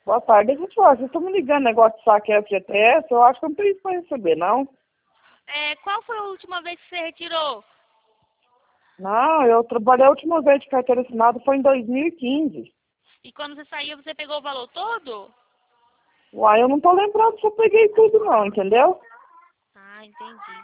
Boa tarde, gente. Ó, vocês estão me ligando negócio de saque FGTS? Eu acho que eu não tenho isso para receber, não. Qual foi a última vez que você retirou? Não, eu trabalhei a última vez de carteira assinada foi em 2015. E quando você saiu, você pegou o valor todo? Uai, eu não tô lembrando se eu peguei tudo, não, entendeu? Ah, entendi.